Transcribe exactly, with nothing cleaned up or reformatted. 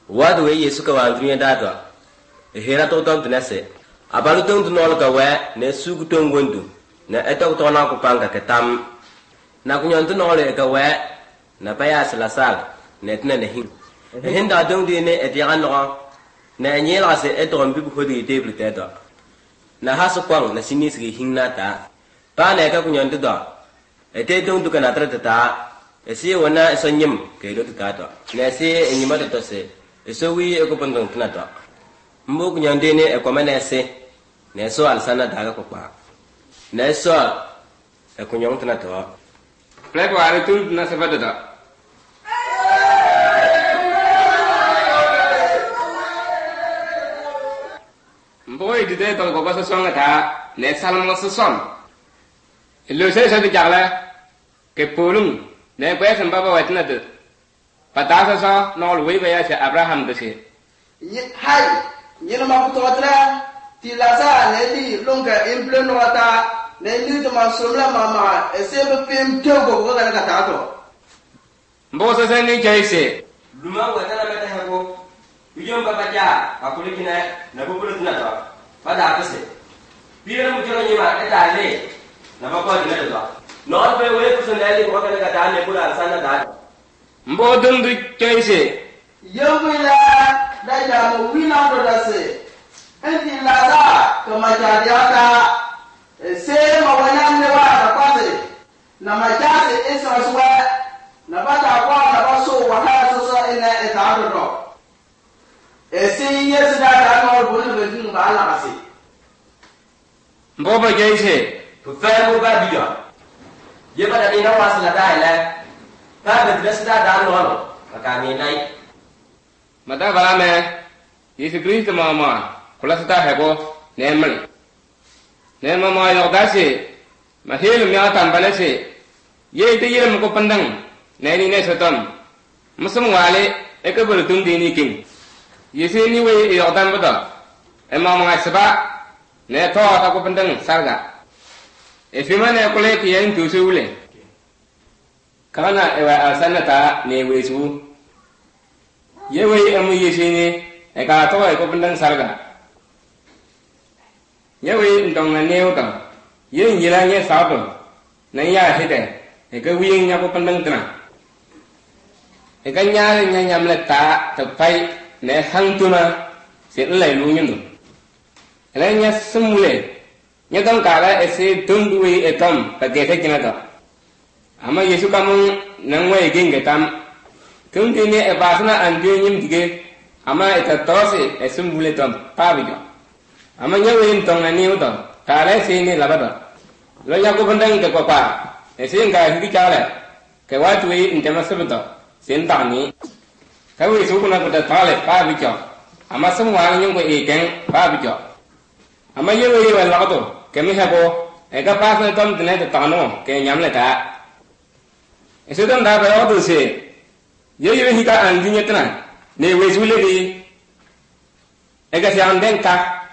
What way is to want me that? Here to don't nesse. About don't know the way, ne sugutung windu, ne eto tona kupanga ketam. Nakunyan to know like a way, na payas la sal, net ne him. Hinda don't dine at the anno, na nyela se eto people who the table teto. Na hasupang, na sinisi hinata. Paneka kunyan to dog. A day don't do another tata. A sea when I saw him, Kado to Tato. Nessie and your mother to say. So we a coupon to Nato. Mok Yandine a common essay. Neso Alsana Dagacopa. Neso a cunyon to Nato. Play for attitude Nasavada. Boy, did they talk about a song at her? Let's almost a song. Illusion the Jala. Kepulum. Ne question Baba was not it. But that's all, no way by Abraham the say. Hi, Yelamaputra, Tilaza, Lady, longer, implant water, Lady to Masula Mama, a silver film turbo, Gatato. Both any case. Luma was never met her go. You don't Papa, a Pulikina, Nabucus Nato. But after say, Peter Mujonima, and I lay. Nabako, not by way to Nelly, what can I get put on Sana. Mbodum the case. Yovila, that I'm a winner for the say. And in Laza, to my Jadiata, the same of when I'm the one, Namajasi is as well. Nabata one also what has in a thousand. A saying yes, that I'm all good with Balasi. Boba Jay, to fair Babiga. You better know what's the dialect. Have the dress that down a canny night. Madame, if you greet the mamma, Colasta Hebo, namely. Name mamma, your dassy, Mahil Miatan Banese, ye the Yelm Copandang, Nanny Nesaton, Muslim Wally, Ekable Tundi King. You see anyway your Danvada, and Mamma Saba, Neto Copandang Saga. If you man a collect yen to Sule. Kana ewa asanata ne wesu. Yewe amu yesini e ka to e ko pendang sarga. Yewe ndong na neu ta. Ye nyila nye sato. Na ya hede e ka wing nya ko pendang tna. E ka nya nya nyam le ta ta pai ne hang tuna se le lu nyin. Le nya sumule. Nya dong ka la e se tundui e tam pa ge the kinata. Ama Yesu kamu nangway ging getam. Kung dini e basna an gyunyim dige. Ama eta tosi e sumbule tom pabiga. Ama nyawin tong na niu to. Kare sini labada. Lo yaku bandang ke papa. E sin ka hindi kale. Ke watu i intema sebeto. Sin tani. Kawi Yesu kuna kuta tale pabiga. Ama semua nyung ko iken pabiga. Ama yewe yewe lakato. Kemi habo. Eka pasna tom dine te tano. Ke nyamle ta. Eso dan da ba odo se ye ye hika an dinya tana ne wezule di ega se an den ka